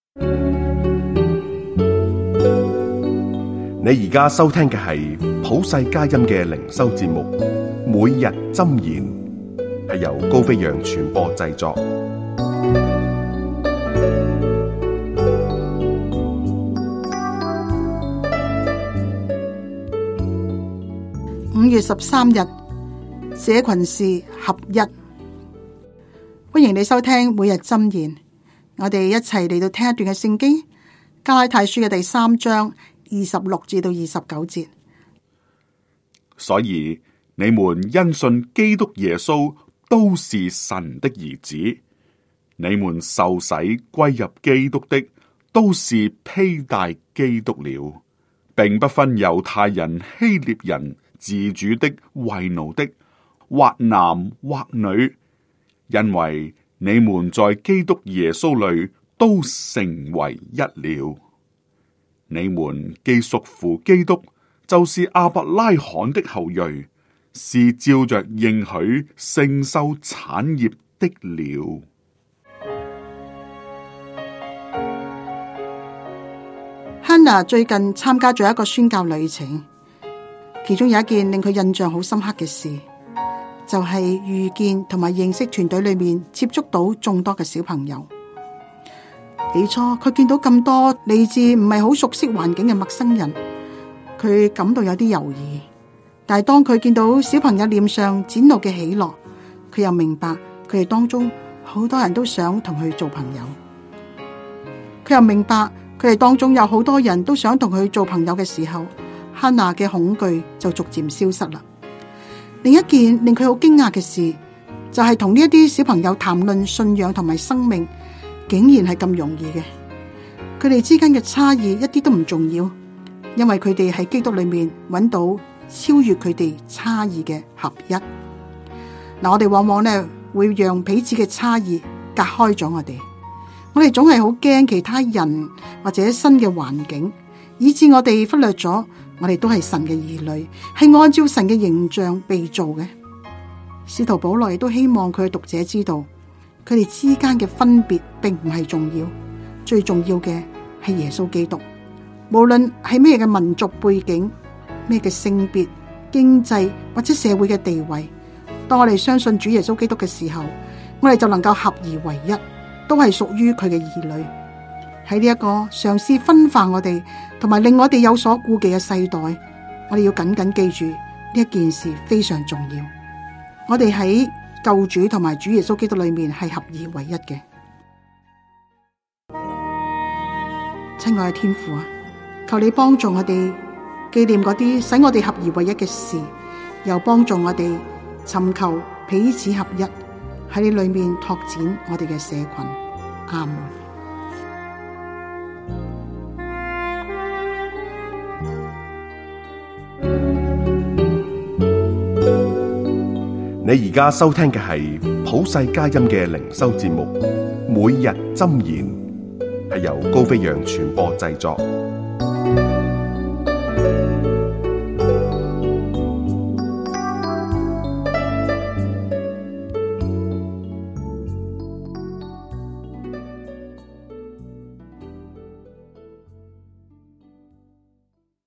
你而家收聽嘅係普世佳音嘅靈修節目，每日箴言，係由高飛揚傳播製作。 5月13日，社群是合一。歡迎你收聽每日箴言。我哋一齊嚟到聽一段嘅聖經，加拉太書嘅第3章26至到29節。 所以你們因信基督耶穌都是神的兒子，你們受洗歸入基督的都是披戴基督了，並不分猶太人、希臘人、自主的、為奴的，或男或女，因為你們在基督耶穌裏都成為一了。你們既屬乎基督，就是亞伯拉罕的後裔，是照着應許承受產業的了。 哈拿最近參加咗一個宣教旅程，其中有一件令佢印象好深刻嘅事，就係遇見同埋認識團隊裏面接觸到眾多嘅小朋友。起初佢見到咁多嚟自唔係好熟悉環境嘅陌生人，佢感到有啲猶豫。但係當佢見到小朋友臉上展露嘅喜樂，佢又明白佢哋當中好多人都想同佢做朋友。佢又明白佢哋當中有好多人都想同佢做朋友嘅時候，哈拿嘅恐懼就逐漸消失啦。另一件令佢好驚訝嘅事，就係同呢一啲小朋友談論信仰同埋生命，竟然係咁容易嘅。佢哋之間嘅差異一啲都唔重要，因為佢哋喺基督裏面揾到超越佢哋差異嘅合一。我哋往往咧會讓彼此嘅差異隔開咗我哋。我哋總係好驚其他人或者新嘅環境，以致我哋忽略咗我哋都係神嘅兒女，係按照神嘅形象被造嘅。使徒保羅亦都希望佢嘅讀者知道，佢哋之間嘅分別並唔係重要，最重要嘅係耶穌基督。無論係咩嘅民族背景、咩嘅性別、經濟或者社會嘅地位，當我哋相信主耶穌基督嘅時候，我哋就能夠合而為一，都係屬於佢嘅兒女。喺呢一個嘗試分化我哋同埋令我哋有所顧忌嘅世代，我哋要緊緊記住呢一件事非常重要。我哋喺救主同埋主耶穌基督裏面係合而為一嘅。親愛嘅天父啊，求你幫助我哋紀念嗰啲使我哋合而為一嘅事，又幫助我哋尋求彼此合一，喺你裏面拓展我哋嘅社群。阿門。 你而家收聽嘅係普世佳音嘅靈修節目，每日箴言，係由高飛揚傳播製作。